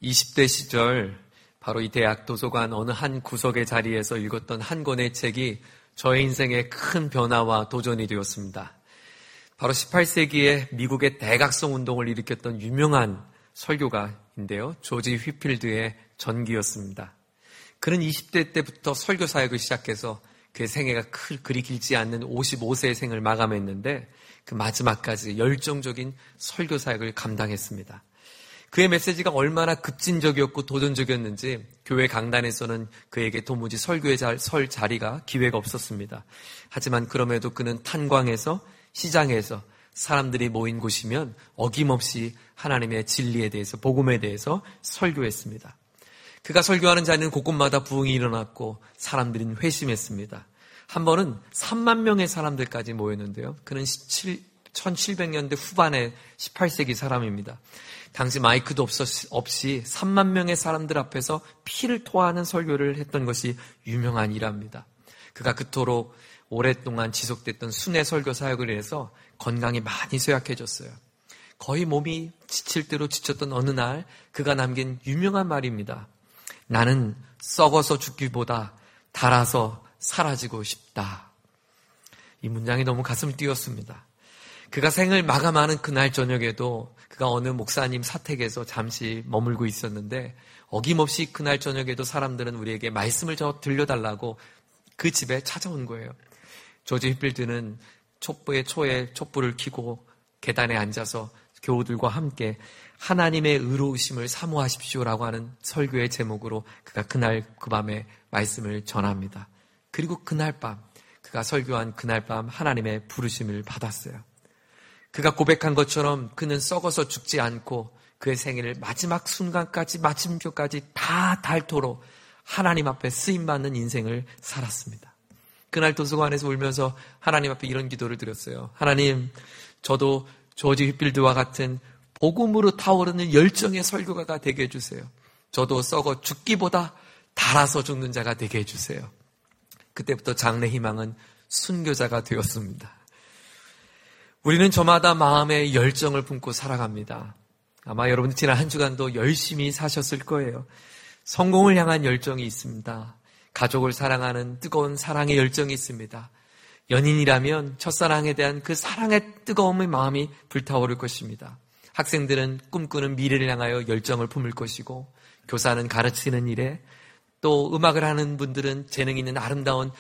20대 시절 바로 이 대학 도서관 어느 한 구석의 자리에서 읽었던 한 권의 책이 저의 인생에 큰 변화와 도전이 되었습니다. 바로 18세기에 미국의 대각성 운동을 일으켰던 유명한 설교가인데요. 조지 휘필드의 전기였습니다. 그는 20대 때부터 설교 사역을 시작해서 그의 생애가 그리 길지 않는 55세의 생을 마감했는데 그 마지막까지 열정적인 설교 사역을 감당했습니다. 그의 메시지가 얼마나 급진적이었고 도전적이었는지 교회 강단에서는 그에게 도무지 설교에 설 자리가 기회가 없었습니다. 하지만 그럼에도 그는 탄광에서 시장에서 사람들이 모인 곳이면 어김없이 하나님의 진리에 대해서 복음에 대해서 설교했습니다. 그가 설교하는 자리는 곳곳마다 부흥이 일어났고 사람들은 회심했습니다. 한 번은 3만 명의 사람들까지 모였는데요. 그는 1700년대 후반의 18세기 사람입니다. 당시 마이크도 없이 3만 명의 사람들 앞에서 피를 토하는 설교를 했던 것이 유명한 일화입니다. 그가 그토록 오랫동안 지속됐던 순회 설교 사역을 해서 건강이 많이 쇠약해졌어요. 거의 몸이 지칠 대로 지쳤던 어느 날 그가 남긴 유명한 말입니다. 나는 썩어서 죽기보다 닳아서 사라지고 싶다. 이 문장이 너무 가슴을 뛰었습니다. 그가 생을 마감하는 그날 저녁에도 그가 어느 목사님 사택에서 잠시 머물고 있었는데 어김없이 그날 저녁에도 사람들은 우리에게 말씀을 들려달라고 그 집에 찾아온 거예요. 조지 휘필드는 촛불에 촛불을 켜고 계단에 앉아서 교우들과 함께 하나님의 의로우심을 사모하십시오라고 하는 설교의 제목으로 그가 그날 그 밤에 말씀을 전합니다. 그리고 그날 밤 그가 설교한 그날 밤 하나님의 부르심을 받았어요. 그가 고백한 것처럼 그는 썩어서 죽지 않고 그의 생애를 마지막 순간까지 마침표까지 다 닳도록 하나님 앞에 쓰임받는 인생을 살았습니다. 그날 도서관에서 울면서 하나님 앞에 이런 기도를 드렸어요. 하나님, 저도 조지 휘필드와 같은 복음으로 타오르는 열정의 설교가가 되게 해주세요. 저도 썩어 죽기보다 닳아서 죽는 자가 되게 해주세요. 그때부터 장래 희망은 순교자가 되었습니다. 우리는 저마다 마음의 열정을 품고 살아갑니다. 아마 여러분 지난 한 주간도 열심히 사셨을 거예요. 성공을 향한 열정이 있습니다. 가족을 사랑하는 뜨거운 사랑의 열정이 있습니다. 연인이라면 첫사랑에 대한 그 사랑의 뜨거움의 마음이 불타오를 것입니다. 학생들은 꿈꾸는 미래를 향하여 열정을 품을 것이고 교사는 가르치는 일에 또 음악을 하는 분들은 재능 있는 아름다운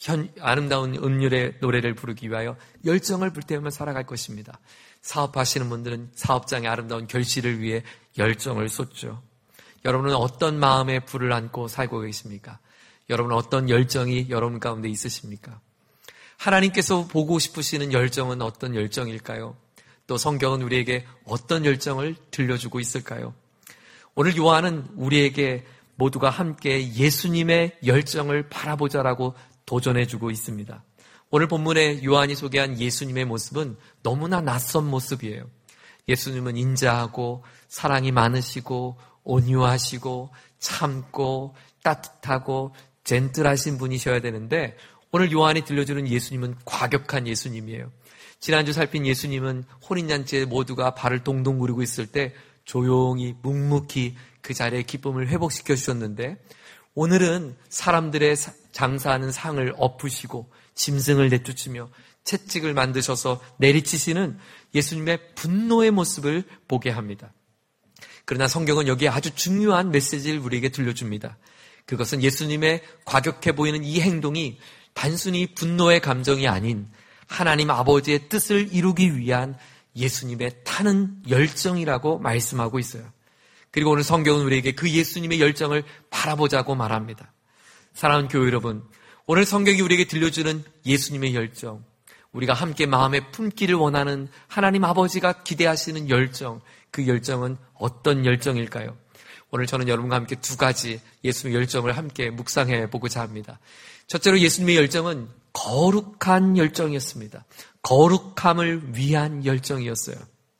음률의 노래를 부르기 위하여 열정을 불태우며 살아갈 것입니다. 사업하시는 분들은 사업장의 아름다운 결실을 위해 열정을 쏟죠. 여러분은 어떤 마음의 불을 안고 살고 계십니까? 여러분은 어떤 열정이 여러분 가운데 있으십니까? 하나님께서 보고 싶으시는 열정은 어떤 열정일까요? 또 성경은 우리에게 어떤 열정을 들려주고 있을까요? 오늘 요한은 우리에게 모두가 함께 예수님의 열정을 바라보자라고 도전해주고 있습니다. 오늘 본문에 요한이 소개한 예수님의 모습은 너무나 낯선 모습이에요. 예수님은 인자하고 사랑이 많으시고 온유하시고 참고 따뜻하고 젠틀하신 분이셔야 되는데 오늘 요한이 들려주는 예수님은 과격한 예수님이에요. 지난주 살핀 예수님은 혼인잔치에 모두가 발을 동동 구르고 있을 때 조용히 묵묵히 그 자리의 기쁨을 회복시켜 주셨는데 오늘은 사람들의 장사하는 상을 엎으시고 짐승을 내쫓으며 채찍을 만드셔서 내리치시는 예수님의 분노의 모습을 보게 합니다. 그러나 성경은 여기에 아주 중요한 메시지를 우리에게 들려줍니다. 그것은 예수님의 과격해 보이는 이 행동이 단순히 분노의 감정이 아닌 하나님 아버지의 뜻을 이루기 위한 예수님의 타는 열정이라고 말씀하고 있어요. 그리고 오늘 성경은 우리에게 그 예수님의 열정을 바라보자고 말합니다. 사랑하는 교회 여러분, 오늘 성경이 우리에게 들려주는 예수님의 열정, 우리가 함께 마음에 품기를 원하는 하나님 아버지가 기대하시는 열정, 그 열정은 어떤 열정일까요? 오늘 저는 여러분과 함께 두 가지 예수님의 열정을 함께 묵상해 보고자 합니다. 첫째로 예수님의 열정은 거룩한 열정이었습니다. 거룩함을 위한 열정이었어요.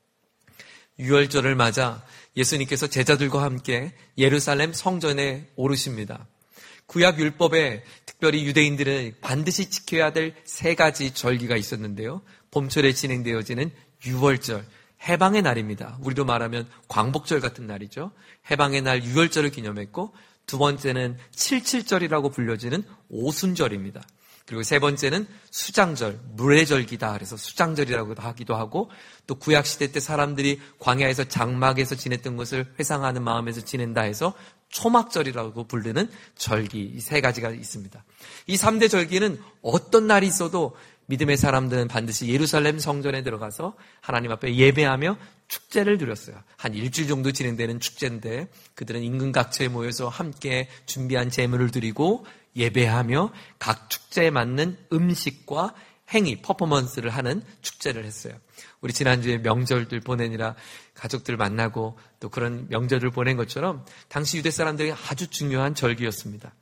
유월절을 맞아 예수님께서 제자들과 함께 예루살렘 성전에 오르십니다. 구약 율법에 특별히 유대인들은 반드시 지켜야 될 세 가지 절기가 있었는데요. 봄철에 진행되어지는 유월절, 해방의 날입니다. 우리로 말하면 광복절 같은 날이죠. 해방의 날 유월절을 기념했고, 두 번째는 칠칠절이라고 불려지는 오순절입니다. 그리고 세 번째는 수장절, 물의 절기다 그래서 수장절이라고 하기도 하고, 또 구약시대 때 사람들이 광야에서 장막에서 지냈던 것을 회상하는 마음에서 지낸다 해서 초막절이라고 부르는 절기, 이 세 가지가 있습니다. 이 3대 절기는 어떤 날이 있어도 믿음의 사람들은 반드시 예루살렘 성전에 들어가서 하나님 앞에 예배하며 축제를 드렸어요. 한 일주일 정도 진행되는 축제인데 그들은 인근 각처에 모여서 함께 준비한 제물을 드리고 예배하며 각 축제에 맞는 음식과 행위, 퍼포먼스를 하는 축제를 했어요. 우리 지난주에 명절들 보내느라 가족들 만나고 또 그런 명절을 보낸 것처럼 당시 유대 사람들에게 아주 중요한 절기였습니다.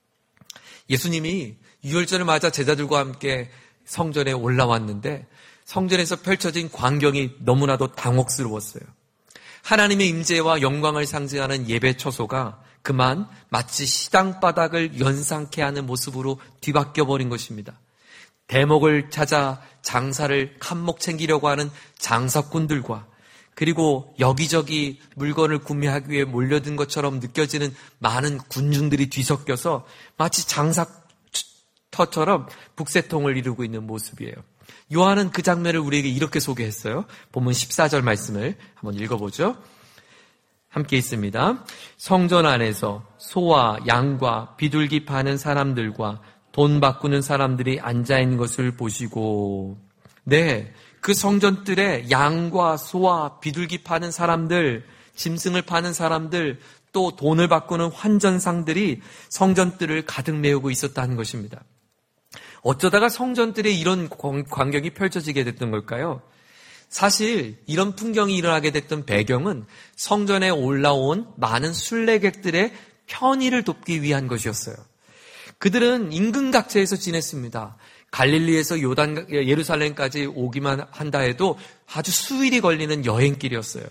예수님이 유월절을 맞아 제자들과 함께 성전에 올라왔는데 성전에서 펼쳐진 광경이 너무나도 당혹스러웠어요. 하나님의 임재와 영광을 상징하는 예배 처소가 그만 마치 시장바닥을 연상케 하는 모습으로 뒤바뀌어 버린 것입니다. 대목을 찾아 장사를 칸목 챙기려고 하는 장사꾼들과 그리고 여기저기 물건을 구매하기 위해 몰려든 것처럼 느껴지는 많은 군중들이 뒤섞여서 마치 장사터처럼 북새통을 이루고 있는 모습이에요. 요한은 그 장면을 우리에게 이렇게 소개했어요. 본문 14절 말씀을 한번 읽어보죠. 함께 있습니다. 성전 안에서 소와 양과 비둘기 파는 사람들과 돈 바꾸는 사람들이 앉아있는 것을 보시고, 네, 그 성전뜰에 양과 소와 비둘기 파는 사람들, 짐승을 파는 사람들, 또 돈을 바꾸는 환전상들이 성전뜰을 가득 메우고 있었다는 것입니다. 어쩌다가 성전뜰에 이런 광경이 펼쳐지게 됐던 걸까요? 사실 이런 풍경이 일어나게 됐던 배경은 성전에 올라온 많은 순례객들의 편의를 돕기 위한 것이었어요. 그들은 인근 각지에서 지냈습니다. 갈릴리에서 예루살렘까지 오기만 한다 해도 아주 수일이 걸리는 여행길이었어요.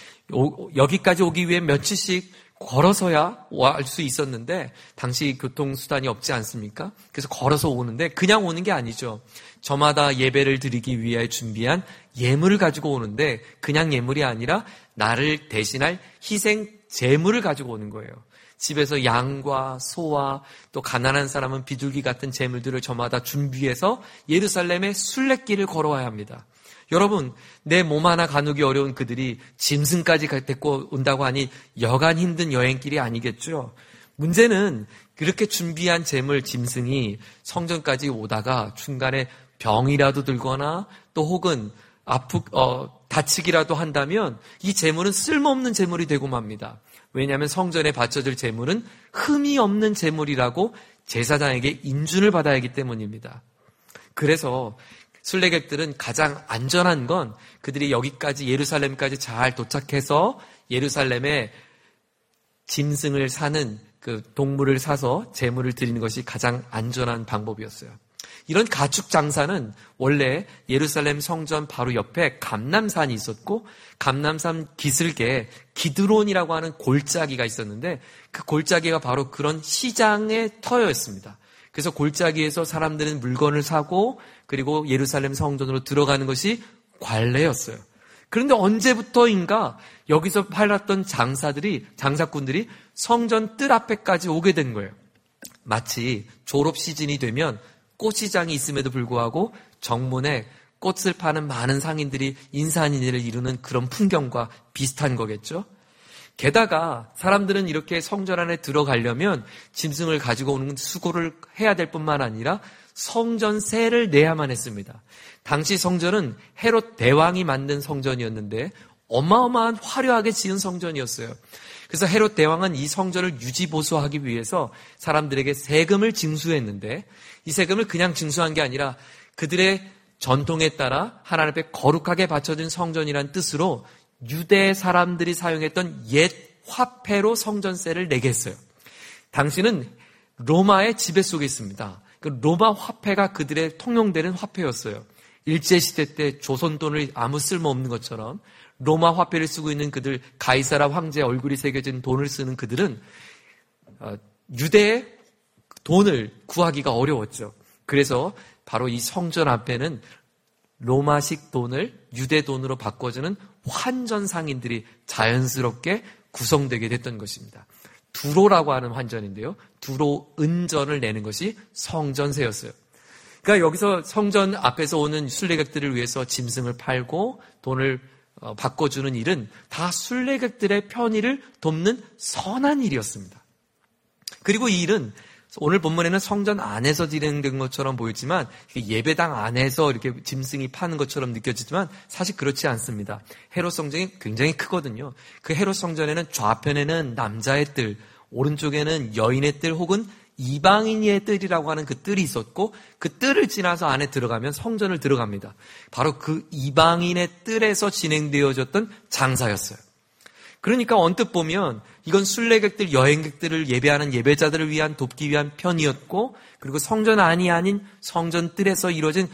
여기까지 오기 위해 며칠씩 걸어서야 올 수 있었는데 당시 교통수단이 없지 않습니까? 그래서 걸어서 오는데 그냥 오는 게 아니죠. 저마다 예배를 드리기 위해 준비한 예물을 가지고 오는데 그냥 예물이 아니라 나를 대신할 희생 제물을 가지고 오는 거예요. 집에서 양과 소와 또 가난한 사람은 비둘기 같은 제물들을 저마다 준비해서 예루살렘의 순례길을 걸어와야 합니다. 여러분, 내 몸 하나 가누기 어려운 그들이 짐승까지 데리고 온다고 하니 여간 힘든 여행길이 아니겠죠. 문제는 그렇게 준비한 제물 짐승이 성전까지 오다가 중간에 병이라도 들거나 또 혹은 다치기라도 한다면 이 제물은 쓸모없는 제물이 되고 맙니다. 왜냐하면 성전에 바쳐질 제물은 흠이 없는 제물이라고 제사장에게 인준을 받아야 하기 때문입니다. 그래서 순례객들은 가장 안전한 건 그들이 여기까지 예루살렘까지 잘 도착해서 예루살렘에 짐승을 사는 그 동물을 사서 제물을 드리는 것이 가장 안전한 방법이었어요. 이런 가축 장사는 원래 예루살렘 성전 바로 옆에 감람산이 있었고 감람산 기슭에 기드론이라고 하는 골짜기가 있었는데 그 골짜기가 바로 그런 시장의 터였습니다. 그래서 골짜기에서 사람들은 물건을 사고 그리고 예루살렘 성전으로 들어가는 것이 관례였어요. 그런데 언제부터인가 여기서 팔았던 장사꾼들이 성전 뜰 앞에까지 오게 된 거예요. 마치 졸업 시즌이 되면 꽃시장이 있음에도 불구하고 정문에 꽃을 파는 많은 상인들이 인산인해를 이루는 그런 풍경과 비슷한 거겠죠. 게다가 사람들은 이렇게 성전 안에 들어가려면 짐승을 가지고 오는 수고를 해야 될 뿐만 아니라 성전세를 내야만 했습니다. 당시 성전은 헤롯 대왕이 만든 성전이었는데 어마어마한 화려하게 지은 성전이었어요. 그래서 헤롯 대왕은 이 성전을 유지보수하기 위해서 사람들에게 세금을 징수했는데 이 세금을 그냥 징수한 게 아니라 그들의 전통에 따라 하나님 앞에 거룩하게 바쳐진 성전이란 뜻으로 유대 사람들이 사용했던 옛 화폐로 성전세를 내게 했어요. 당시는 로마의 지배 속에 있습니다. 그 로마 화폐가 그들의 통용되는 화폐였어요. 일제시대 때 조선 돈을 아무 쓸모없는 것처럼 로마 화폐를 쓰고 있는 그들, 가이사라 황제의 얼굴이 새겨진 돈을 쓰는 그들은 유대의 돈을 구하기가 어려웠죠. 그래서 바로 이 성전 앞에는 로마식 돈을 유대 돈으로 바꿔주는 환전 상인들이 자연스럽게 구성되게 됐던 것입니다. 두로라고 하는 환전인데요. 두로 은전을 내는 것이 성전세였어요. 그러니까 여기서 성전 앞에서 오는 순례객들을 위해서 짐승을 팔고 돈을 바꿔주는 일은 다 순례객들의 편의를 돕는 선한 일이었습니다. 그리고 이 일은 오늘 본문에는 성전 안에서 진행된 것처럼 보이지만 예배당 안에서 이렇게 짐승이 파는 것처럼 느껴지지만 사실 그렇지 않습니다. 헤롯 성전이 굉장히 크거든요. 그 헤롯 성전에는 좌편에는 남자의 뜰, 오른쪽에는 여인의 뜰 혹은 이방인의 뜰이라고 하는 그 뜰이 있었고 그 뜰을 지나서 안에 들어가면 성전을 들어갑니다. 바로 그 이방인의 뜰에서 진행되어졌던 장사였어요. 그러니까 언뜻 보면 이건 순례객들, 여행객들을 예배하는 예배자들을 위한 돕기 위한 편이었고 그리고 성전 안이 아닌 성전 뜰에서 이루어진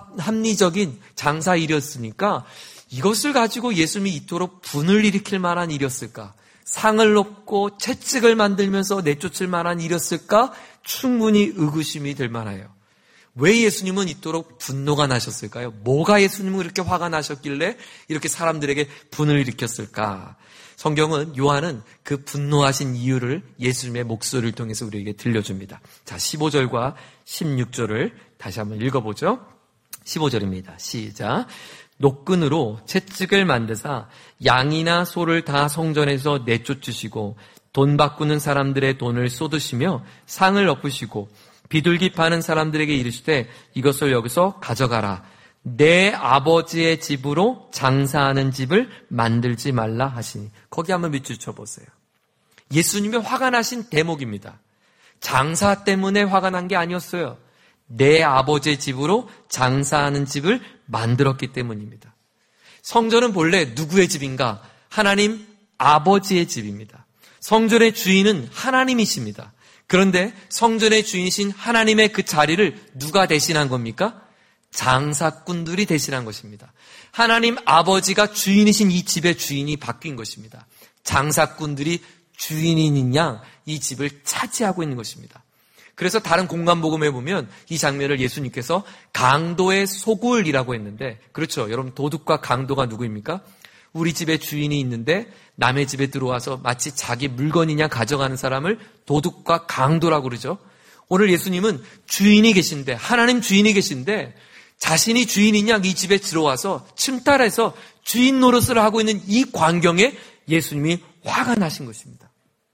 합리적인 장사 일이었으니까 이것을 가지고 예수님이 이토록 분을 일으킬 만한 일이었을까? 상을 놓고 채찍을 만들면서 내쫓을 만한 일이었을까? 충분히 의구심이 될 만해요. 왜 예수님은 이토록 분노가 나셨을까요? 뭐가 예수님은 그렇게 화가 나셨길래 이렇게 사람들에게 분을 일으켰을까? 성경은 요한은 그 분노하신 이유를 예수님의 목소리를 통해서 우리에게 들려줍니다. 자, 15절과 16절을 다시 한번 읽어보죠. 15절입니다. 시작. 노끈으로 채찍을 만드사 양이나 소를 다 성전에서 내쫓으시고 돈 바꾸는 사람들의 돈을 쏟으시며 상을 엎으시고 비둘기 파는 사람들에게 이르시되 이것을 여기서 가져가라. 내 아버지의 집으로 장사하는 집을 만들지 말라 하시니. 거기 한번 밑줄 쳐보세요. 예수님의 화가 나신 대목입니다. 장사 때문에 화가 난 게 아니었어요. 내 아버지의 집으로 장사하는 집을 만들었기 때문입니다. 성전은 본래 누구의 집인가? 하나님 아버지의 집입니다. 성전의 주인은 하나님이십니다. 그런데 성전의 주인이신 하나님의 그 자리를 누가 대신한 겁니까? 장사꾼들이 대신한 것입니다. 하나님 아버지가 주인이신 이 집의 주인이 바뀐 것입니다. 장사꾼들이 주인인 양 이 집을 차지하고 있는 것입니다. 그래서 다른 공간복음에 보면 이 장면을 예수님께서 강도의 소굴이라고 했는데, 그렇죠. 여러분, 도둑과 강도가 누구입니까? 우리 집에 주인이 있는데 남의 집에 들어와서 마치 자기 물건이냐 가져가는 사람을 도둑과 강도라고 그러죠. 오늘 예수님은 주인이 계신데, 하나님 주인이 계신데 자신이 주인인 양 이 집에 들어와서 침탈해서 주인 노릇을 하고 있는 이 광경에 예수님이 화가 나신 것입니다.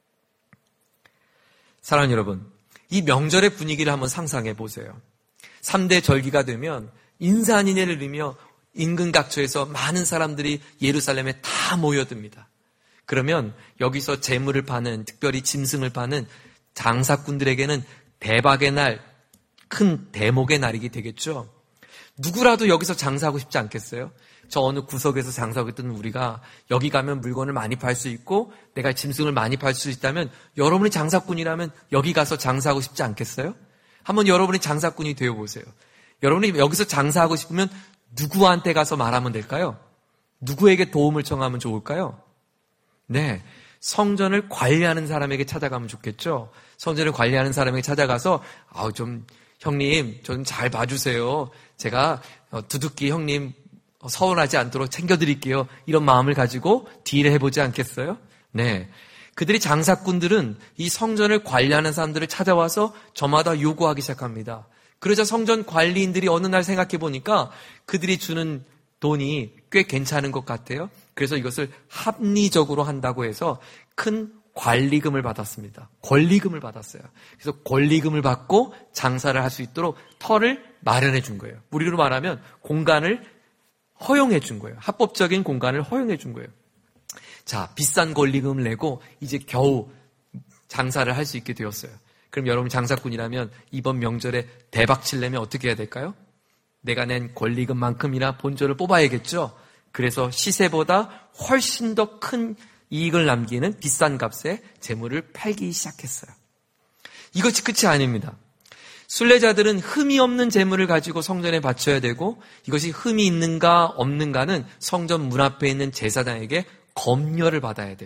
사랑하는 여러분, 이 명절의 분위기를 한번 상상해 보세요. 3대 절기가 되면 인산인해를 누리며 인근 각처에서 많은 사람들이 예루살렘에 다 모여듭니다. 그러면 여기서 재물을 파는, 특별히 짐승을 파는 장사꾼들에게는 대박의 날, 큰 대목의 날이게 되겠죠. 누구라도 여기서 장사하고 싶지 않겠어요? 저 어느 구석에서 장사하고 있던 우리가 여기 가면 물건을 많이 팔 수 있고 내가 짐승을 많이 팔 수 있다면 여러분이 장사꾼이라면 여기 가서 장사하고 싶지 않겠어요? 한번 여러분이 장사꾼이 되어보세요. 여러분이 여기서 장사하고 싶으면 누구한테 가서 말하면 될까요? 누구에게 도움을 청하면 좋을까요? 네, 성전을 관리하는 사람에게 찾아가면 좋겠죠. 성전을 관리하는 사람에게 찾아가서 좀 형님 좀 잘 봐주세요. 제가 두둑기 형님 서운하지 않도록 챙겨드릴게요. 이런 마음을 가지고 딜을 해보지 않겠어요? 네, 그들이 장사꾼들은 이 성전을 관리하는 사람들을 찾아와서 저마다 요구하기 시작합니다. 그러자 성전 관리인들이 어느 날 생각해 보니까 그들이 주는 돈이 꽤 괜찮은 것 같아요. 그래서 이것을 합리적으로 한다고 해서 큰 관리금을 받았습니다. 권리금을 받았어요. 그래서 권리금을 받고 장사를 할 수 있도록 터를 마련해 준 거예요. 우리로 말하면 공간을 허용해 준 거예요. 합법적인 공간을 허용해 준 거예요. 자, 비싼 권리금을 내고 이제 겨우 장사를 할 수 있게 되었어요. 그럼 여러분 장사꾼이라면 이번 명절에 대박 치려면 어떻게 해야 될까요? 내가 낸 권리금만큼이나 본전을 뽑아야겠죠. 그래서 시세보다 훨씬 더 큰 이익을 남기는 비싼 값에 재물을 팔기 시작했어요. 이것이 끝이 아닙니다. 순례자들은 흠이 없는 재물을 가지고 성전에 바쳐야 되고 이것이 흠이 있는가 없는가는 성전 문 앞에 있는 제사장에게 검열을 받아야 돼요.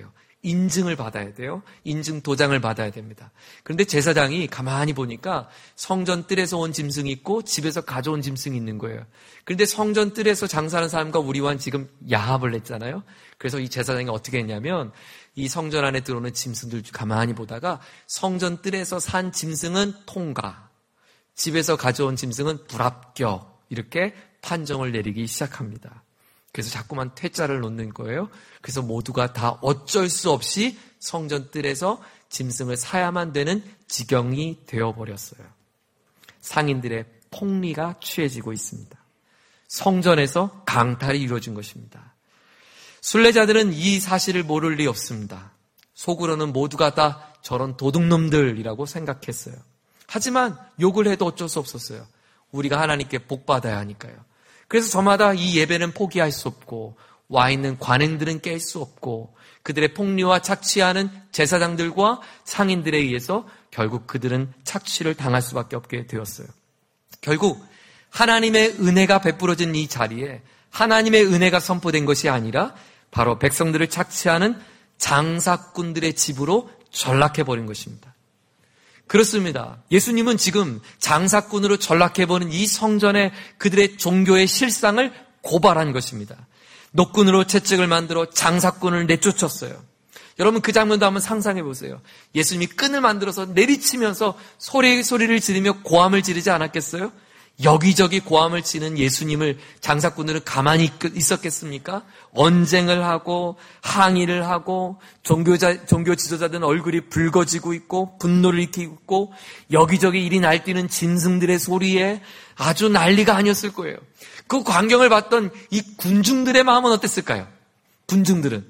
인증을 받아야 돼요. 인증 도장을 받아야 됩니다. 그런데 제사장이 가만히 보니까 성전 뜰에서 온 짐승이 있고 집에서 가져온 짐승이 있는 거예요. 그런데 성전 뜰에서 장사하는 사람과 우리와는 지금 야합을 했잖아요. 그래서 이 제사장이 어떻게 했냐면 이 성전 안에 들어오는 짐승들 가만히 보다가 성전 뜰에서 산 짐승은 통과, 집에서 가져온 짐승은 불합격, 이렇게 판정을 내리기 시작합니다. 그래서 자꾸만 퇴짜를 놓는 거예요. 그래서 모두가 다 어쩔 수 없이 성전 뜰에서 짐승을 사야만 되는 지경이 되어버렸어요. 상인들의 폭리가 취해지고 있습니다. 성전에서 강탈이 이루어진 것입니다. 순례자들은 이 사실을 모를 리 없습니다. 속으로는 모두가 다 저런 도둑놈들이라고 생각했어요. 하지만 욕을 해도 어쩔 수 없었어요. 우리가 하나님께 복받아야 하니까요. 그래서 저마다 이 예배는 포기할 수 없고 와 있는 관행들은 깰 수 없고 그들의 폭리와 착취하는 제사장들과 상인들에 의해서 결국 그들은 착취를 당할 수밖에 없게 되었어요. 결국 하나님의 은혜가 베풀어진 이 자리에 하나님의 은혜가 선포된 것이 아니라 바로 백성들을 착취하는 장사꾼들의 집으로 전락해버린 것입니다. 그렇습니다. 예수님은 지금 장사꾼으로 전락해버린 이 성전에 그들의 종교의 실상을 고발한 것입니다. 노끈으로 채찍을 만들어 장사꾼을 내쫓았어요. 여러분 그 장면도 한번 상상해 보세요. 예수님이 끈을 만들어서 내리치면서 소리를 지르며 고함을 지르지 않았겠어요? 여기저기 고함을 치는 예수님을 장사꾼들은 가만히 있었겠습니까? 언쟁을 하고 항의를 하고 종교 지도자들은 얼굴이 붉어지고 있고 분노를 일으키고 있고 여기저기 이리 날뛰는 짐승들의 소리에 아주 난리가 아니었을 거예요. 그 광경을 봤던 이 군중들의 마음은 어땠을까요? 군중들은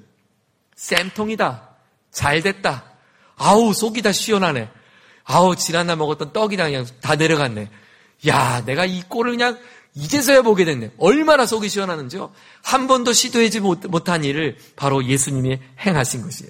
쌤통이다, 잘됐다, 아우 속이 다 시원하네, 아우 지난날 먹었던 떡이 그냥 다 내려갔네, 야, 내가 이 꼴을 그냥 이제서야 보게 됐네. 얼마나 속이 시원하는지요. 한 번도 시도하지 못한 일을 바로 예수님이 행하신 것이에요.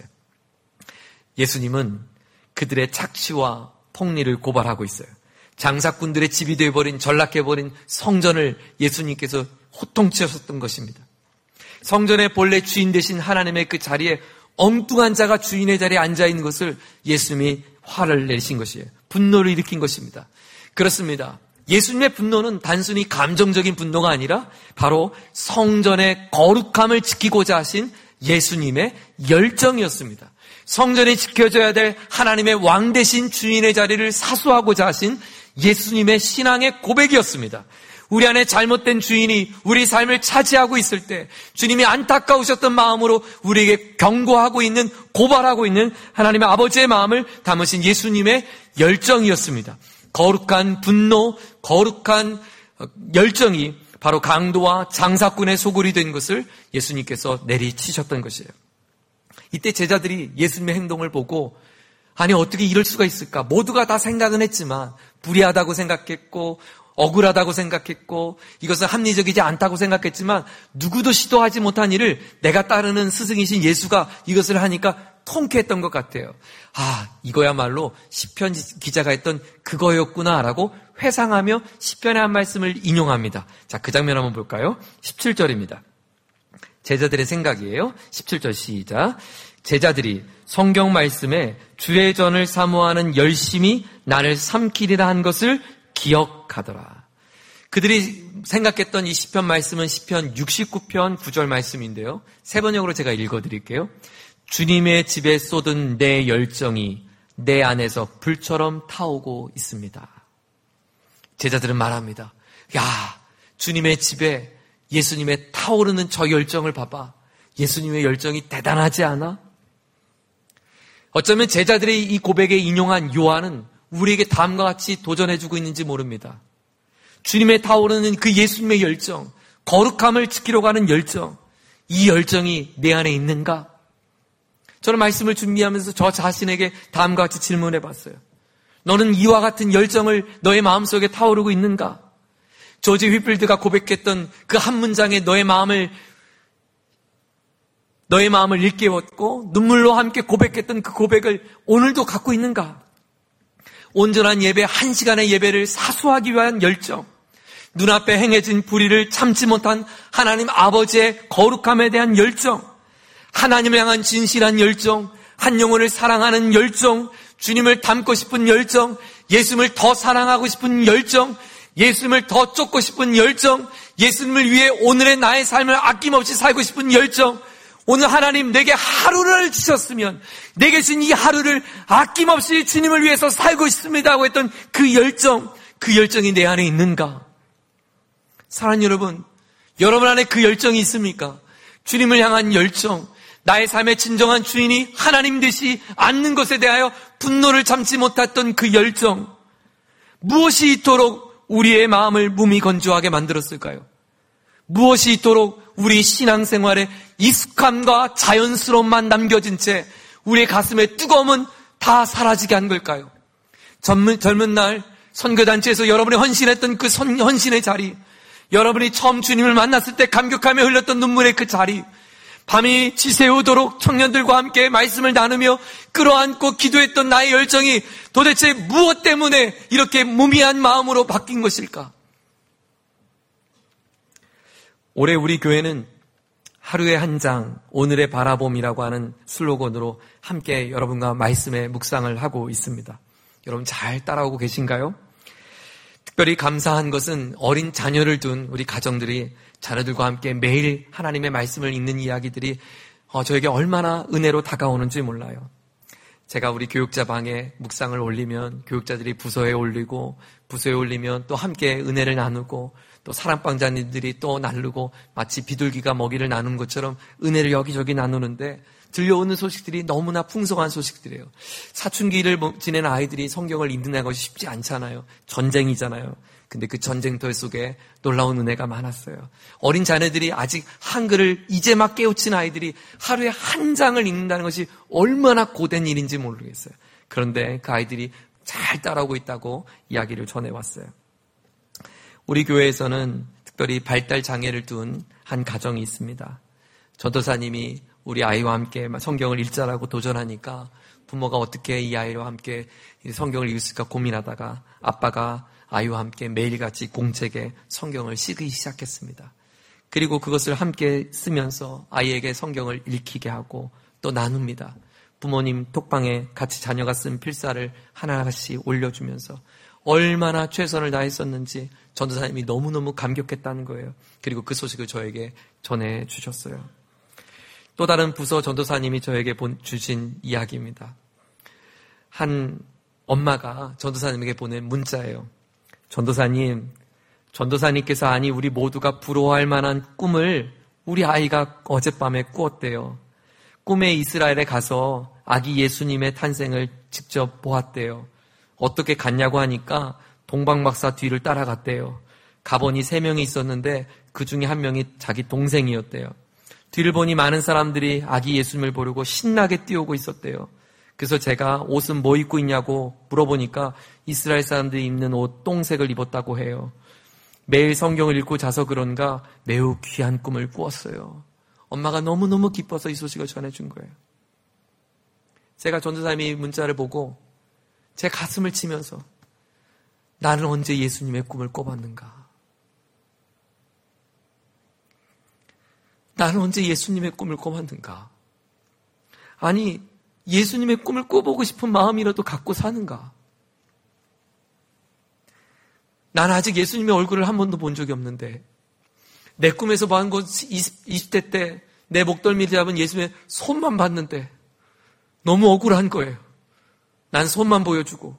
예수님은 그들의 착취와 폭리를 고발하고 있어요. 장사꾼들의 집이 되어버린, 전락해버린 성전을 예수님께서 호통치셨던 것입니다. 성전의 본래 주인 되신 하나님의 그 자리에 엉뚱한 자가 주인의 자리에 앉아있는 것을 예수님이 화를 내신 것이에요. 분노를 일으킨 것입니다. 그렇습니다. 예수님의 분노는 단순히 감정적인 분노가 아니라 바로 성전의 거룩함을 지키고자 하신 예수님의 열정이었습니다. 성전이 지켜져야 될 하나님의 왕 되신 주인의 자리를 사수하고자 하신 예수님의 신앙의 고백이었습니다. 우리 안에 잘못된 주인이 우리 삶을 차지하고 있을 때 주님이 안타까우셨던 마음으로 우리에게 경고하고 있는, 고발하고 있는 하나님의 아버지의 마음을 담으신 예수님의 열정이었습니다. 거룩한 분노, 거룩한 열정이 바로 강도와 장사꾼의 소굴이 된 것을 예수님께서 내리치셨던 것이에요. 이때 제자들이 예수님의 행동을 보고 아니 어떻게 이럴 수가 있을까? 모두가 다 생각은 했지만 불의하다고 생각했고 억울하다고 생각했고 이것은 합리적이지 않다고 생각했지만 누구도 시도하지 못한 일을 내가 따르는 스승이신 예수가 이것을 하니까 통쾌했던 것 같아요. 아, 이거야말로 시편 기자가 했던 그거였구나라고 회상하며 시편의 한 말씀을 인용합니다. 자, 그 장면 한번 볼까요? 17절입니다. 제자들의 생각이에요. 17절 시작. 제자들이 성경 말씀에 주의 전을 사모하는 열심이 나를 삼키리라 한 것을 기억하더라. 그들이 생각했던 이 시편 말씀은 시편 69편 9절 말씀인데요. 세 번역으로 제가 읽어드릴게요. 주님의 집에 쏟은 내 열정이 내 안에서 불처럼 타오고 있습니다. 제자들은 말합니다. 야, 주님의 집에 예수님의 타오르는 저 열정을 봐봐. 예수님의 열정이 대단하지 않아? 어쩌면 제자들의 이 고백에 인용한 요한은 우리에게 다음과 같이 도전해주고 있는지 모릅니다. 주님의 타오르는 그 예수님의 열정, 거룩함을 지키려고 하는 열정, 이 열정이 내 안에 있는가? 저는 말씀을 준비하면서 저 자신에게 다음과 같이 질문해 봤어요. 너는 이와 같은 열정을 너의 마음속에 타오르고 있는가? 조지 휘필드가 고백했던 그 한 문장에 너의 마음을 일깨웠고 눈물로 함께 고백했던 그 고백을 오늘도 갖고 있는가? 온전한 예배, 1시간의 예배를 사수하기 위한 열정, 눈앞에 행해진 불의를 참지 못한 하나님 아버지의 거룩함에 대한 열정, 하나님을 향한 진실한 열정, 한 영혼을 사랑하는 열정, 주님을 닮고 싶은 열정, 예수님을 더 사랑하고 싶은 열정, 예수님을 더 쫓고 싶은 열정, 예수님을 위해 오늘의 나의 삶을 아낌없이 살고 싶은 열정, 오늘 하나님 내게 하루를 주셨으면 내게 주신 이 하루를 아낌없이 주님을 위해서 살고 싶습니다 하고 했던 그 열정이 내 안에 있는가? 사랑하는 여러분 안에 그 열정이 있습니까? 주님을 향한 열정, 나의 삶의 진정한 주인이 하나님 되시 않는 것에 대하여 분노를 참지 못했던 그 열정, 무엇이 이토록 우리의 마음을 무미건조하게 만들었을까요? 무엇이 이토록 우리 신앙생활에 익숙함과 자연스러움만 남겨진 채 우리의 가슴의 뜨거움은 다 사라지게 한 걸까요? 젊은 날 선교단체에서 여러분이 헌신했던 그 헌신의 자리, 여러분이 처음 주님을 만났을 때 감격하며 흘렸던 눈물의 그 자리, 밤이 지새우도록 청년들과 함께 말씀을 나누며 끌어안고 기도했던 나의 열정이 도대체 무엇 때문에 이렇게 무미한 마음으로 바뀐 것일까? 올해 우리 교회는 하루에 한 장, 오늘의 바라봄이라고 하는 슬로건으로 함께 여러분과 말씀의 묵상을 하고 있습니다. 여러분 잘 따라오고 계신가요? 특별히 감사한 것은 어린 자녀를 둔 우리 가정들이 자녀들과 함께 매일 하나님의 말씀을 읽는 이야기들이 저에게 얼마나 은혜로 다가오는지 몰라요. 제가 우리 교육자 방에 묵상을 올리면 교육자들이 부서에 올리고, 부서에 올리면 또 함께 은혜를 나누고, 또 사랑방자님들이 또 나누고, 마치 비둘기가 먹이를 나누는 것처럼 은혜를 여기저기 나누는데 들려오는 소식들이 너무나 풍성한 소식들이에요. 사춘기를 지낸 아이들이 성경을 읽는 것이 쉽지 않잖아요. 전쟁이잖아요. 근데 그 전쟁터 속에 놀라운 은혜가 많았어요. 어린 자녀들이 아직 한글을 이제 막 깨우친 아이들이 하루에 한 장을 읽는다는 것이 얼마나 고된 일인지 모르겠어요. 그런데 그 아이들이 잘 따라오고 있다고 이야기를 전해왔어요. 우리 교회에서는 특별히 발달 장애를 둔 한 가정이 있습니다. 전도사님이 우리 아이와 함께 성경을 읽자라고 도전하니까 부모가 어떻게 이 아이와 함께 성경을 읽을까 고민하다가 아빠가 아이와 함께 매일같이 공책에 성경을 쓰기 시작했습니다. 그리고 그것을 함께 쓰면서 아이에게 성경을 읽히게 하고 또 나눕니다. 부모님 톡방에 같이 자녀가 쓴 필사를 하나씩 올려주면서 얼마나 최선을 다했었는지 전도사님이 너무너무 감격했다는 거예요. 그리고 그 소식을 저에게 전해주셨어요. 또 다른 부서 전도사님이 저에게 주신 이야기입니다. 한 엄마가 전도사님에게 보낸 문자예요. 전도사님께서 아니 우리 모두가 부러워할 만한 꿈을 우리 아이가 어젯밤에 꾸었대요. 꿈에 이스라엘에 가서 아기 예수님의 탄생을 직접 보았대요. 어떻게 갔냐고 하니까 동방박사 뒤를 따라갔대요. 가보니 3명이 있었는데 그 중에 1명이 자기 동생이었대요. 뒤를 보니 많은 사람들이 아기 예수님을 보려고 신나게 뛰어오고 있었대요. 그래서 제가 옷은 뭐 입고 있냐고 물어보니까 이스라엘 사람들이 입는 옷 똥색을 입었다고 해요. 매일 성경을 읽고 자서 그런가 매우 귀한 꿈을 꾸었어요. 엄마가 너무너무 기뻐서 이 소식을 전해준 거예요. 제가 전도사님이 문자를 보고 제 가슴을 치면서 나는 언제 예수님의 꿈을 꿔봤는가? 나는 언제 예수님의 꿈을 꿔봤는가? 아니 예수님의 꿈을 꿔보고 싶은 마음이라도 갖고 사는가? 난 아직 예수님의 얼굴을 한 번도 본 적이 없는데 내 꿈에서 본 것 20대 때 내 목덜미를 잡은 예수님의 손만 봤는데 너무 억울한 거예요. 난 손만 보여주고.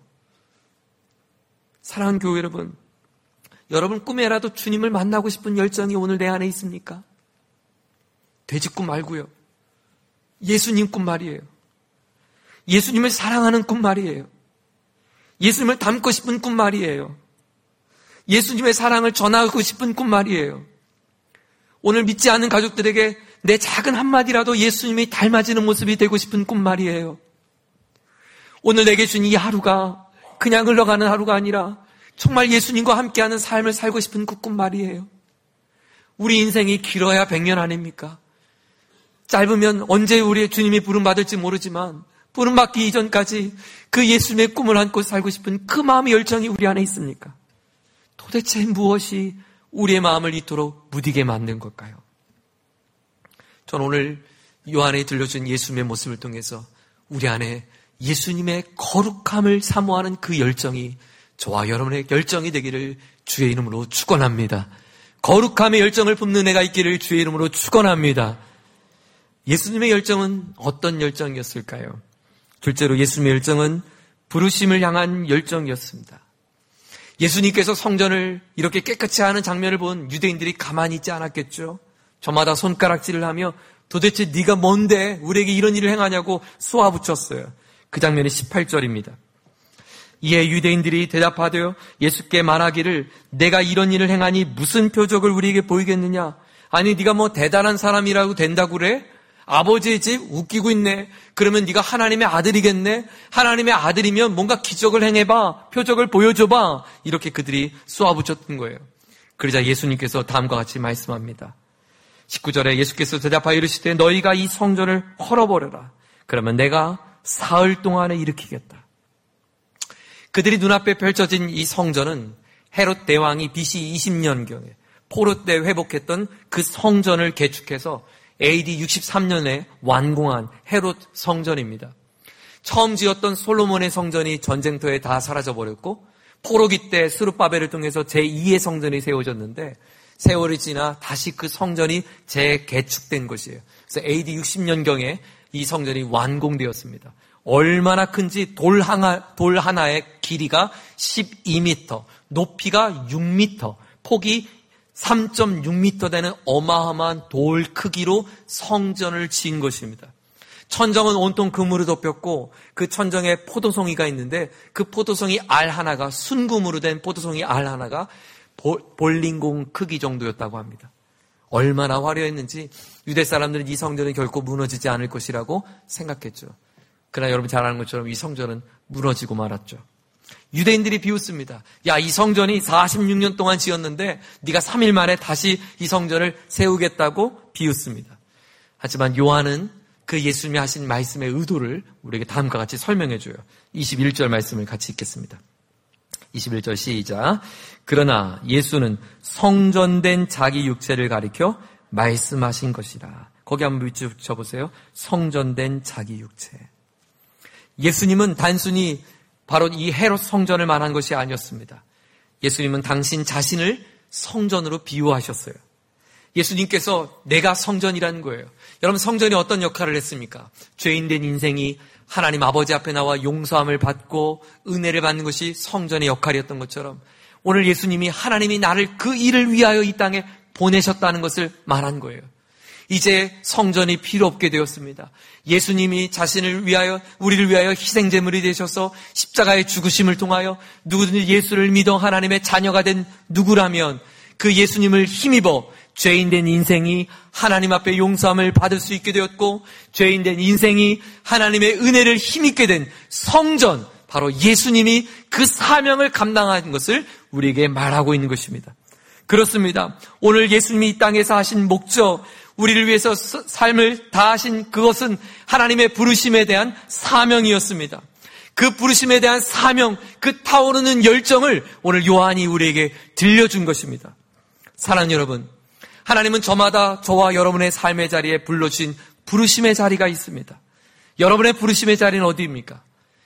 사랑하는 교회 여러분 꿈에라도 주님을 만나고 싶은 열정이 오늘 내 안에 있습니까? 돼지 꿈 말고요. 예수님 꿈 말이에요. 예수님을 사랑하는 꿈 말이에요. 예수님을 닮고 싶은 꿈 말이에요. 예수님의 사랑을 전하고 싶은 꿈 말이에요. 오늘 믿지 않는 가족들에게 내 작은 한마디라도 예수님이 닮아지는 모습이 되고 싶은 꿈 말이에요. 오늘 내게 준 이 하루가 그냥 흘러가는 하루가 아니라 정말 예수님과 함께하는 삶을 살고 싶은 그 꿈 말이에요. 우리 인생이 길어야 100년 아닙니까? 짧으면 언제 우리의 주님이 부름받을지 모르지만 부름받기 이전까지 그 예수님의 꿈을 안고 살고 싶은 그 마음의 열정이 우리 안에 있습니까? 도대체 무엇이 우리의 마음을 이토록 무디게 만든 걸까요? 전 오늘 요한에 들려준 예수님의 모습을 통해서 우리 안에 예수님의 거룩함을 사모하는 그 열정이 저와 여러분의 열정이 되기를 주의 이름으로 축원합니다. 거룩함의 열정을 품는 애가 있기를 주의 이름으로 축원합니다. 예수님의 열정은 어떤 열정이었을까요? 둘째로 예수님의 열정은 부르심을 향한 열정이었습니다. 예수님께서 성전을 이렇게 깨끗이 하는 장면을 본 유대인들이 가만히 있지 않았겠죠? 저마다 손가락질을 하며 도대체 네가 뭔데 우리에게 이런 일을 행하냐고 쏘아붙였어요. 그 장면이 18절입니다. 이에 유대인들이 대답하되 예수께 말하기를 내가 이런 일을 행하니 무슨 표적을 우리에게 보이겠느냐? 아니 네가 뭐 대단한 사람이라고 된다고 그래? 아버지의 집 웃기고 있네. 그러면 네가 하나님의 아들이겠네. 하나님의 아들이면 뭔가 기적을 행해봐. 표적을 보여줘봐. 이렇게 그들이 쏘아붙였던 거예요. 그러자 예수님께서 다음과 같이 말씀합니다. 19절에 예수께서 대답하여 이르시되 너희가 이 성전을 헐어버려라. 그러면 내가 사흘 동안에 일으키겠다. 그들이 눈앞에 펼쳐진 이 성전은 헤롯 대왕이 BC 20년경에 포로 때 회복했던 그 성전을 개축해서 AD 63년에 완공한 헤롯 성전입니다. 처음 지었던 솔로몬의 성전이 전쟁터에 다 사라져버렸고 포로기 때 스룹바벨을 통해서 제2의 성전이 세워졌는데 세월이 지나 다시 그 성전이 재개축된 것이에요. 그래서 AD 60년경에 이 성전이 완공되었습니다. 얼마나 큰지 돌 하나의 길이가 12m, 높이가 6m, 폭이 3.6m 되는 어마어마한 돌 크기로 성전을 지은 것입니다. 천정은 온통 금으로 덮였고 그 천정에 포도송이가 있는데 그 포도송이 알 하나가 순금으로 된 포도송이 알 하나가 볼링공 크기 정도였다고 합니다. 얼마나 화려했는지 유대 사람들은 이 성전은 결코 무너지지 않을 것이라고 생각했죠. 그러나 여러분 잘 아는 것처럼 이 성전은 무너지고 말았죠. 유대인들이 비웃습니다. 야, 이 성전이 46년 동안 지었는데 네가 3일 만에 다시 이 성전을 세우겠다고 비웃습니다. 하지만 요한은 그 예수님이 하신 말씀의 의도를 우리에게 다음과 같이 설명해 줘요. 21절 말씀을 같이 읽겠습니다. 21절 시작. 그러나 예수는 성전된 자기 육체를 가리켜 말씀하신 것이라. 거기 한번 붙여보세요. 성전된 자기 육체. 예수님은 단순히 바로 이 헤롯 성전을 말한 것이 아니었습니다. 예수님은 당신 자신을 성전으로 비유하셨어요. 예수님께서 내가 성전이라는 거예요. 여러분 성전이 어떤 역할을 했습니까? 죄인된 인생이 하나님 아버지 앞에 나와 용서함을 받고 은혜를 받는 것이 성전의 역할이었던 것처럼 오늘 예수님이 하나님이 나를 그 일을 위하여 이 땅에 보내셨다는 것을 말한 거예요. 이제 성전이 필요 없게 되었습니다. 예수님이 자신을 위하여 우리를 위하여 희생제물이 되셔서 십자가의 죽으심을 통하여 누구든지 예수를 믿어 하나님의 자녀가 된 누구라면 그 예수님을 힘입어 죄인된 인생이 하나님 앞에 용서함을 받을 수 있게 되었고 죄인된 인생이 하나님의 은혜를 힘입게 된 성전, 바로 예수님이 그 사명을 감당한 것을 우리에게 말하고 있는 것입니다. 그렇습니다. 오늘 예수님이 이 땅에서 하신 목적, 우리를 위해서 삶을 다하신 그것은 하나님의 부르심에 대한 사명이었습니다. 그 부르심에 대한 사명, 그 타오르는 열정을 오늘 요한이 우리에게 들려준 것입니다. 사랑하는 여러분, 하나님은 저마다 저와 여러분의 삶의 자리에 불러주신 부르심의 자리가 있습니다. 여러분의 부르심의 자리는 어디입니까?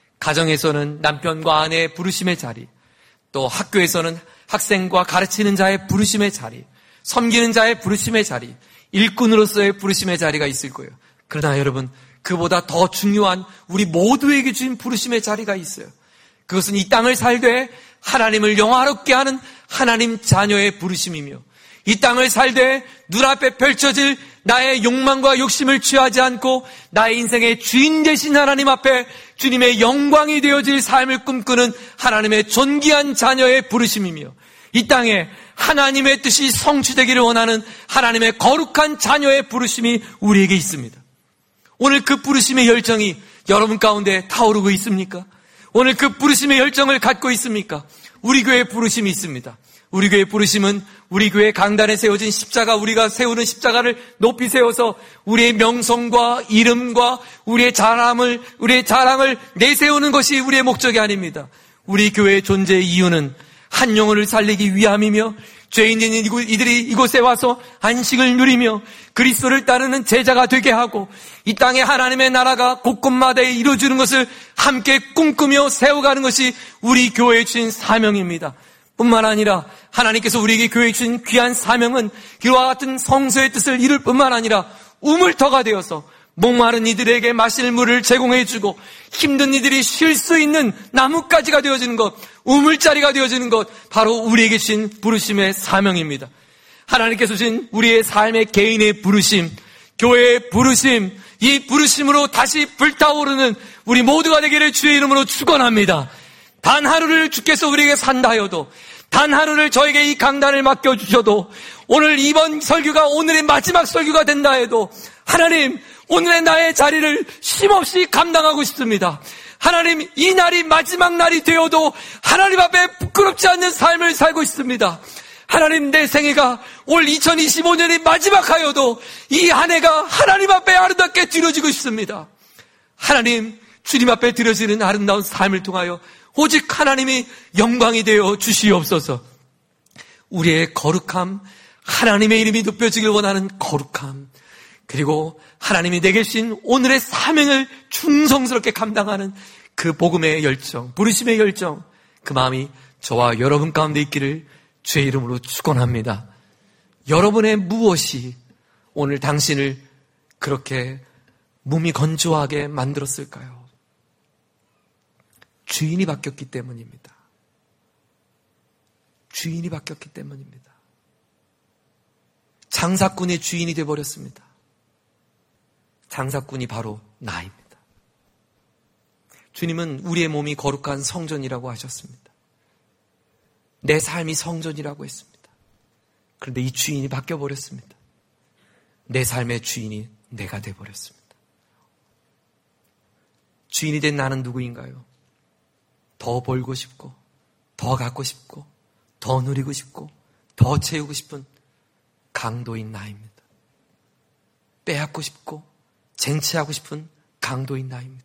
가정에서는 남편과 아내의 부르심의 자리, 또 학교에서는 학생과 가르치는 자의 부르심의 자리, 섬기는 자의 부르심의 자리, 일꾼으로서의 부르심의 자리가 있을 거예요. 그러나 여러분, 그보다 더 중요한 우리 모두에게 주신 부르심의 자리가 있어요. 그것은 이 땅을 살되 하나님을 영화롭게 하는 하나님 자녀의 부르심이며 이 땅을 살되 눈앞에 펼쳐질 나의 욕망과 욕심을 취하지 않고 나의 인생의 주인 되신 하나님 앞에 주님의 영광이 되어질 삶을 꿈꾸는 하나님의 존귀한 자녀의 부르심이며 이 땅에 하나님의 뜻이 성취되기를 원하는 하나님의 거룩한 자녀의 부르심이 우리에게 있습니다. 오늘 그 부르심의 열정이 여러분 가운데 타오르고 있습니까? 오늘 그 부르심의 열정을 갖고 있습니까? 우리 교회에 부르심이 있습니다. 우리 교회의 부르심은 우리 교회 강단에 세워진 십자가, 우리가 세우는 십자가를 높이 세워서 우리의 명성과 이름과 우리의 자랑을 내세우는 것이 우리의 목적이 아닙니다. 우리 교회의 존재의 이유는 한 영혼을 살리기 위함이며 죄 있는 이들이 이곳에 와서 안식을 누리며 그리스도를 따르는 제자가 되게 하고 이 땅에 하나님의 나라가 곳곳마다 이루어지는 것을 함께 꿈꾸며 세워가는 것이 우리 교회에 주신 사명입니다. 뿐만 아니라 하나님께서 우리에게 교회에 주신 귀한 사명은 그와 같은 성소의 뜻을 이룰 뿐만 아니라 우물터가 되어서 목마른 이들에게 마실 물을 제공해주고 힘든 이들이 쉴 수 있는 나뭇가지가 되어지는 것, 우물자리가 되어지는 것, 바로 우리에게 주신 부르심의 사명입니다. 하나님께서 주신 우리의 삶의 개인의 부르심, 교회의 부르심, 이 부르심으로 다시 불타오르는 우리 모두가 되기를 주의 이름으로 축원합니다. 단 하루를 주께서 우리에게 산다 하여도, 단 하루를 저에게 이 강단을 맡겨주셔도, 오늘 이번 설교가 오늘의 마지막 설교가 된다 해도 하나님, 오늘의 나의 자리를 쉼없이 감당하고 싶습니다. 하나님, 이 날이 마지막 날이 되어도 하나님 앞에 부끄럽지 않는 삶을 살고 있습니다. 하나님, 내 생애가 올 2025년이 마지막 하여도 이 한 해가 하나님 앞에 아름답게 드려지고 싶습니다. 하나님, 주님 앞에 드려지는 아름다운 삶을 통하여 오직 하나님이 영광이 되어 주시옵소서. 우리의 거룩함, 하나님의 이름이 높여지길 원하는 거룩함, 그리고 하나님이 내게 주신 오늘의 사명을 충성스럽게 감당하는 그 복음의 열정, 부르심의 열정, 그 마음이 저와 여러분 가운데 있기를 주의 이름으로 축원합니다. 여러분의 무엇이 오늘 당신을 그렇게 몸이 건조하게 만들었을까요? 주인이 바뀌었기 때문입니다. 주인이 바뀌었기 때문입니다. 장사꾼의 주인이 되어버렸습니다. 장사꾼이 바로 나입니다. 주님은 우리의 몸이 거룩한 성전이라고 하셨습니다. 내 삶이 성전이라고 했습니다. 그런데 이 주인이 바뀌어버렸습니다. 내 삶의 주인이 내가 되어버렸습니다. 주인이 된 나는 누구인가요? 더 벌고 싶고, 더 갖고 싶고, 더 누리고 싶고, 더 채우고 싶은 강도인 나입니다. 빼앗고 싶고 쟁취하고 싶은 강도인 나입니다.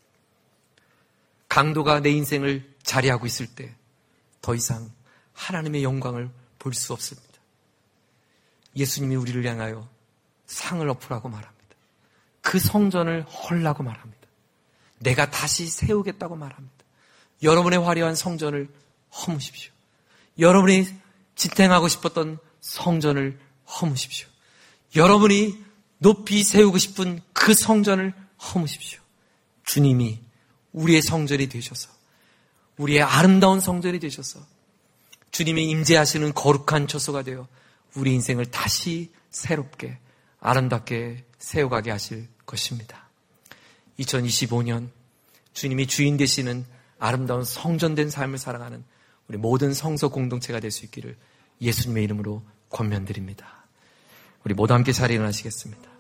강도가 내 인생을 자리하고 있을 때 더 이상 하나님의 영광을 볼 수 없습니다. 예수님이 우리를 향하여 상을 엎으라고 말합니다. 그 성전을 헐라고 말합니다. 내가 다시 세우겠다고 말합니다. 여러분의 화려한 성전을 허무십시오. 여러분이 지탱하고 싶었던 성전을 허무십시오. 여러분이 높이 세우고 싶은 그 성전을 허무십시오. 주님이 우리의 성전이 되셔서, 우리의 아름다운 성전이 되셔서 주님이 임재하시는 거룩한 처소가 되어 우리 인생을 다시 새롭게 아름답게 세워가게 하실 것입니다. 2025년 주님이 주인 되시는 아름다운 성전된 삶을 살아가는 우리 모든 성서 공동체가 될 수 있기를 예수님의 이름으로 권면드립니다. 우리 모두 함께 자리에 일어나시겠습니다.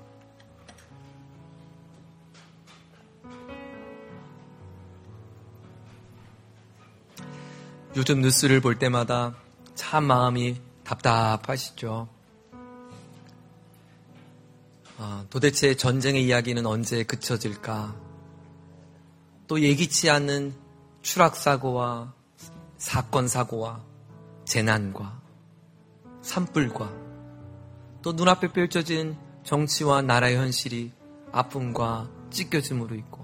요즘 뉴스를 볼 때마다 참 마음이 답답하시죠. 도대체 전쟁의 이야기는 언제 그쳐질까? 또 예기치 않는 추락사고와 사건, 사고와 재난과 산불과 또 눈앞에 펼쳐진 정치와 나라의 현실이 아픔과 찢겨짐으로 있고,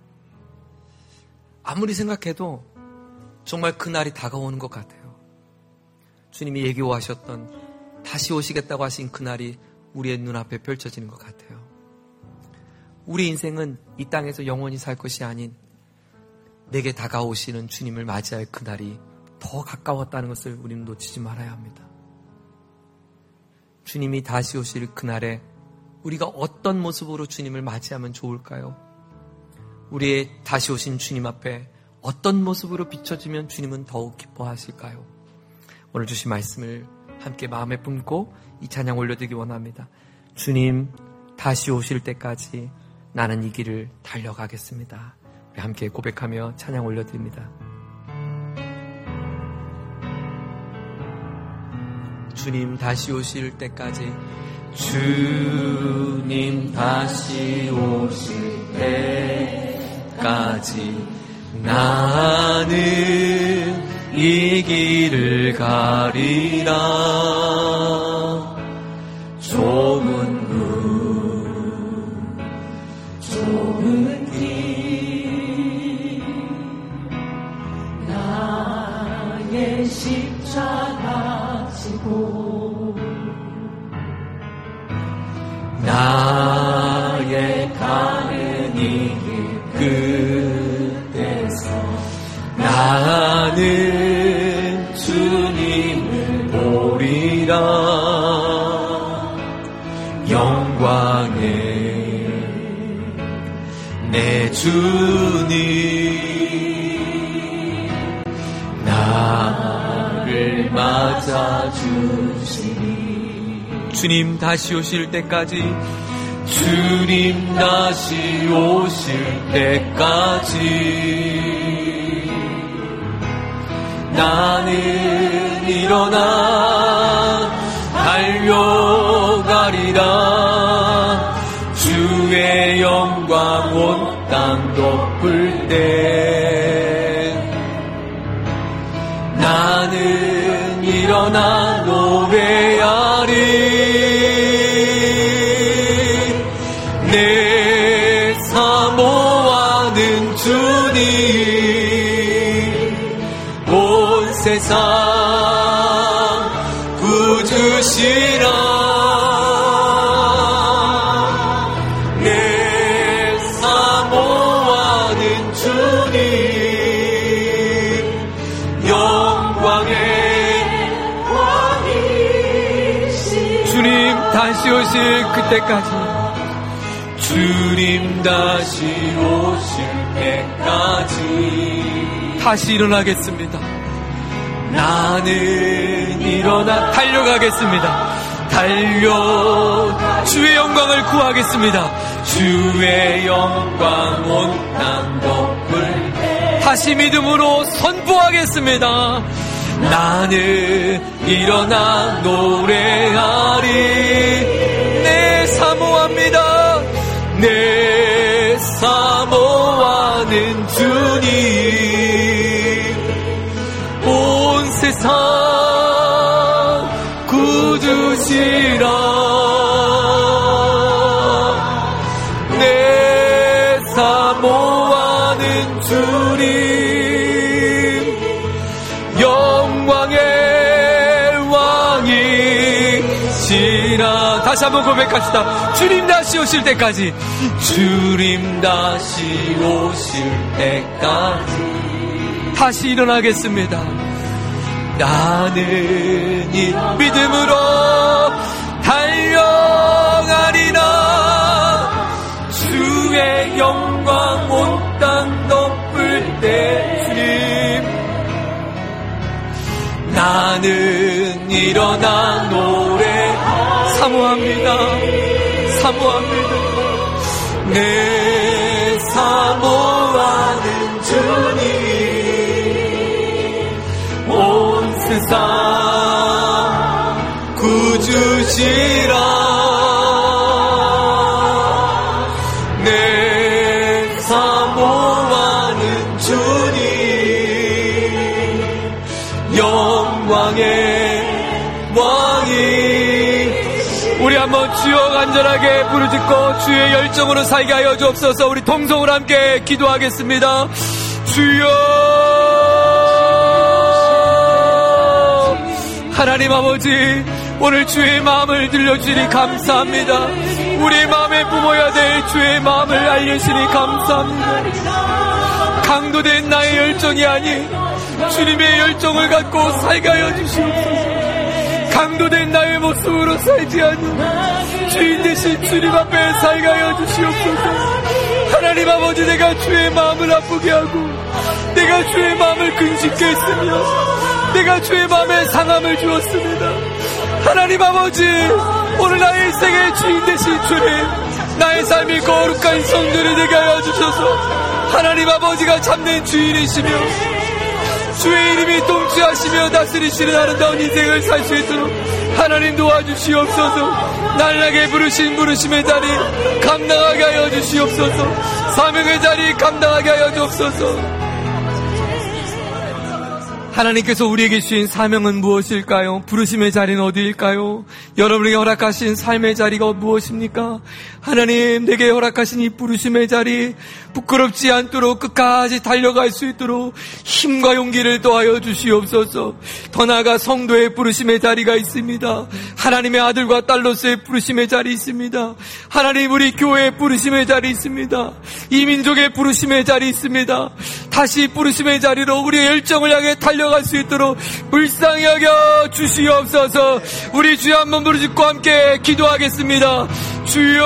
아무리 생각해도 정말 그날이 다가오는 것 같아요. 주님이 예고하셨던 다시 오시겠다고 하신 그날이 우리의 눈앞에 펼쳐지는 것 같아요. 우리 인생은 이 땅에서 영원히 살 것이 아닌 내게 다가오시는 주님을 맞이할 그날이 더 가까웠다는 것을 우리는 놓치지 말아야 합니다. 주님이 다시 오실 그날에 우리가 어떤 모습으로 주님을 맞이하면 좋을까요? 우리의 다시 오신 주님 앞에 어떤 모습으로 비춰지면 주님은 더욱 기뻐하실까요? 오늘 주신 말씀을 함께 마음에 품고 이 찬양 올려드리기 원합니다. 주님 다시 오실 때까지 나는 이 길을 달려가겠습니다. 우리 함께 고백하며 찬양 올려드립니다. 주님 다시 오실 때까지, 주님 다시 오실 때까지 나는 이 길을 가리라. 좁은 길 나의 십자가 지고 나의 가는 이 길 끝에서 나는 주님을 보리라. 영광의 내 주님 나를 맞아주시니. 주님 다시 오실 때까지, 주님 다시 오실 때까지 나는 일어나 달려가리라. 주의 영광 온 땅 덮을 때 나는 일어나 노래하리. 내 사모하는 주님 온 세상 구주시라. 내 사모하는 주님 영광의 왕이시. 주님 다시 오실 그때까지, 주님 다시 오실 때까지 다시 일어나겠습니다. 나는 일어나 달려가겠습니다. 주의 영광을 구하겠습니다. 주의 영광 온 땅 덮을 때 다시 믿음으로 선포하겠습니다. 나는 일어나 노래하리. 내 사모합니다. 내 사모하는 주님 온 세상 구주시라. 내 사모하는 주님 영광의 왕이시라. 다시 한번 고백합시다. 주님 다시 오실 때까지, 주님 다시 오실 때까지 다시 일어나겠습니다. 나는 이 믿음으로 달려가리라. 주의 영광 온 땅 덮을 때 주님 나는 일어나 노래 사모합니다. 사모합니다. 내 사모하는 주님 온 세상 구주시라. 내 사모하는 주님 영광의 왕이. 우리 한번 주여 간절하게 부르짖고 주의 열정으로 살게 하여 주옵소서. 우리 통성으로 함께 기도하겠습니다. 주여, 하나님 아버지, 오늘 주의 마음을 들려주시니 감사합니다. 우리의 마음에 뿜어야 될 주의 마음을 알려주시니 감사합니다. 강도된 나의 열정이 아닌 주님의 열정을 갖고 살게 하여 주시옵소서. 강도된 나의 모습으로 살지 않는 주인 되신 주님 앞에 살게 하여 주시옵소서. 하나님 아버지, 내가 주의 마음을 아프게 하고 내가 주의 마음을 근심케 했으며 내가 주의 마음에 상함을 주었습니다. 하나님 아버지, 오늘 나의 인생의 주인 되신 주님, 나의 삶이 거룩한 성전이 되게 하여 주셔서 하나님 아버지가 참된 주인이시며 주의 이름이 통치하시며 다스리시는 아름다운 인생을 살 수 있도록 하나님 도와주시옵소서. 날라게 부르신 부르심의 자리 감당하게 하여 주시옵소서. 사명의 자리 감당하게 하여 주옵소서. 하나님께서 우리에게 주신 사명은 무엇일까요? 부르심의 자리는 어디일까요? 여러분에게 허락하신 삶의 자리가 무엇입니까? 하나님, 내게 허락하신 이 부르심의 자리, 부끄럽지 않도록 끝까지 달려갈 수 있도록 힘과 용기를 더하여 주시옵소서. 더 나아가 성도의 부르심의 자리가 있습니다. 하나님의 아들과 딸로서의 부르심의 자리 있습니다. 하나님, 우리 교회의 부르심의 자리 있습니다. 이 민족의 부르심의 자리 있습니다. 다시 부르심의 자리로 우리의 열정을 향해 달려갈 수 있도록 불쌍히 여겨 주시옵소서. 우리 주여 한번 부르짖고 함께 기도하겠습니다. 주여,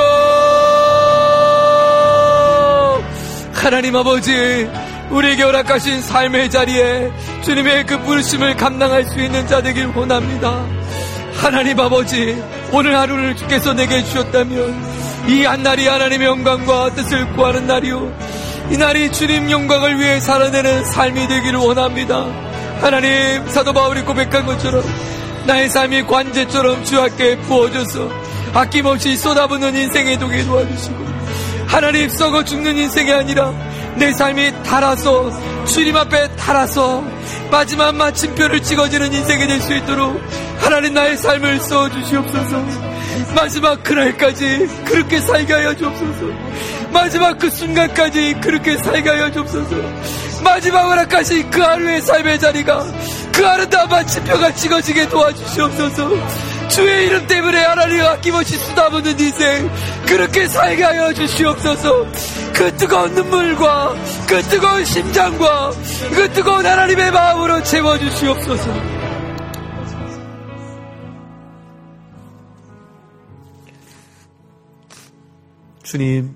하나님 아버지, 우리에게 허락하신 삶의 자리에 주님의 그 부르심을 감당할 수 있는 자 되길 원합니다. 하나님 아버지, 오늘 하루를 주께서 내게 주셨다면 이 한날이 하나님의 영광과 뜻을 구하는 날이요, 이 날이 주님 영광을 위해 살아내는 삶이 되기를 원합니다. 하나님, 사도 바울이 고백한 것처럼 나의 삶이 관제처럼 주 앞에 부어져서 아낌없이 쏟아붓는 인생에 되게 도와주시고, 하나님, 썩어 죽는 인생이 아니라 내 삶이 달아서 주님 앞에 달아서 마지막 마침표를 찍어지는 인생이 될 수 있도록 하나님, 나의 삶을 써주시옵소서. 마지막 그날까지 그렇게 살게 하여 주옵소서. 마지막 그 순간까지 그렇게 살게 하여 주옵소서. 마지막 허락하신 그 하루의 삶의 자리가 그 아름다운 마침표가 찍어지게 도와주시옵소서. 주의 이름 때문에 하나님 아낌없이 쏟아붓는 인생 그렇게 살게 하여 주시옵소서. 그 뜨거운 눈물과 그 뜨거운 심장과 그 뜨거운 하나님의 마음으로 채워주시옵소서. 주님,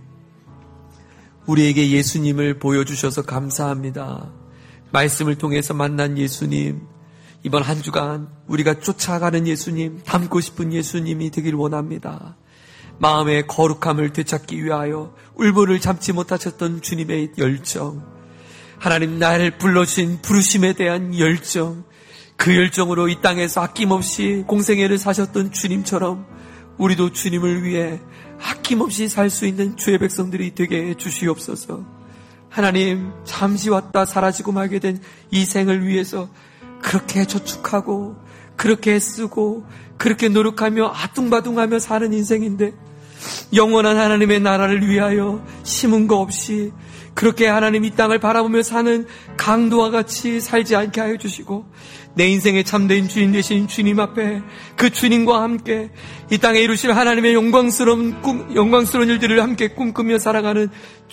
우리에게 예수님을 보여주셔서 감사합니다. 말씀을 통해서 만난 예수님, 이번 한 주간 우리가 쫓아가는 예수님, 닮고 싶은 예수님이 되길 원합니다. 마음의 거룩함을 되찾기 위하여 울분을 참지 못하셨던 주님의 열정, 하나님, 나를 불러주신 부르심에 대한 열정, 그 열정으로 이 땅에서 아낌없이 공생애를 사셨던 주님처럼 우리도 주님을 위해 아낌없이 살 수 있는 주의 백성들이 되게 해주시옵소서. 하나님, 잠시 왔다 사라지고 말게 된 이 생을 위해서 그렇게 저축하고 그렇게 쓰고 그렇게 노력하며 아둥바둥하며 사는 인생인데, 영원한 하나님의 나라를 위하여 심은 거 없이 그렇게 하나님 이 땅을 바라보며 사는 강도와 같이 살지 않게 하여 주시고, 내 인생의 참된 주인 되신 주님 앞에 그 주님과 함께 이 땅에 이루실 하나님의 영광스러운 일들을 함께 꿈꾸며 살아가는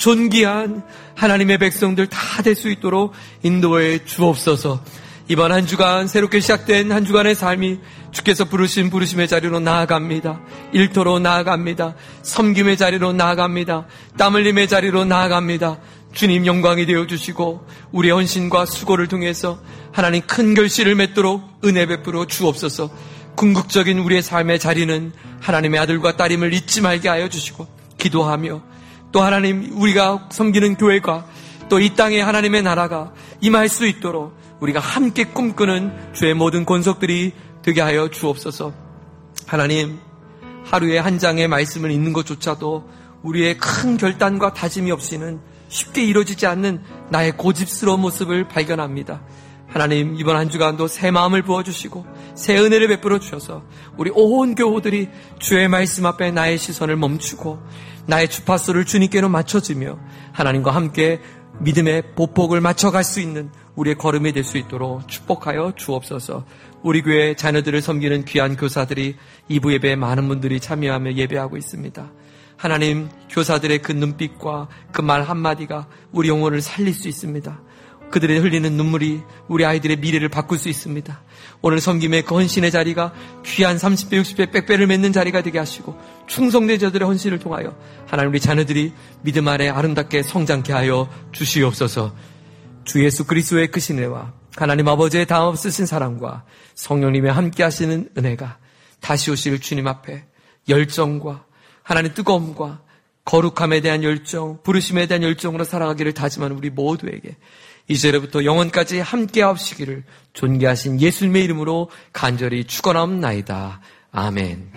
존귀한 하나님의 백성들 다 될 수 있도록 인도해 주옵소서. 이번 한 주간, 새롭게 시작된 한 주간의 삶이 주께서 부르신 부르심의 자리로 나아갑니다. 일터로 나아갑니다. 섬김의 자리로 나아갑니다. 땀 흘림의 자리로 나아갑니다. 주님 영광이 되어주시고 우리의 헌신과 수고를 통해서 하나님 큰 결실을 맺도록 은혜 베풀어 주옵소서. 궁극적인 우리의 삶의 자리는 하나님의 아들과 딸임을 잊지 말게 하여 주시고, 기도하며 또 하나님, 우리가 섬기는 교회가 또 이 땅에 하나님의 나라가 임할 수 있도록 우리가 함께 꿈꾸는 주의 모든 권속들이 되게 하여 주옵소서. 하나님, 하루에 한 장의 말씀을 읽는 것조차도 우리의 큰 결단과 다짐이 없이는 쉽게 이루어지지 않는 나의 고집스러운 모습을 발견합니다. 하나님, 이번 한 주간도 새 마음을 부어주시고 새 은혜를 베풀어 주셔서 우리 온 교우들이 주의 말씀 앞에 나의 시선을 멈추고 나의 주파수를 주님께로 맞춰주며 하나님과 함께 믿음의 보폭을 맞춰갈 수 있는 우리의 걸음이 될 수 있도록 축복하여 주옵소서. 우리 교회 자녀들을 섬기는 귀한 교사들이 2부 예배에 많은 분들이 참여하며 예배하고 있습니다. 하나님, 교사들의 그 눈빛과 그 말 한마디가 우리 영혼을 살릴 수 있습니다. 그들의 흘리는 눈물이 우리 아이들의 미래를 바꿀 수 있습니다. 오늘 섬김의 그 헌신의 자리가 귀한 30배, 60배, 100배를 맺는 자리가 되게 하시고, 충성된 자들의 헌신을 통하여 하나님, 우리 자녀들이 믿음 안에 아름답게 성장케 하여 주시옵소서. 주 예수 그리스도의 크신 은혜와 하나님 아버지의 다함없으신 사랑과 성령님의 함께 하시는 은혜가 다시 오실 주님 앞에 열정과 하나님 뜨거움과 거룩함에 대한 열정, 부르심에 대한 열정으로 살아가기를 다짐하는 우리 모두에게 이제로부터 영원까지 함께 하시기를 존귀하신 예수님의 이름으로 간절히 축원하옵나이다. 아멘.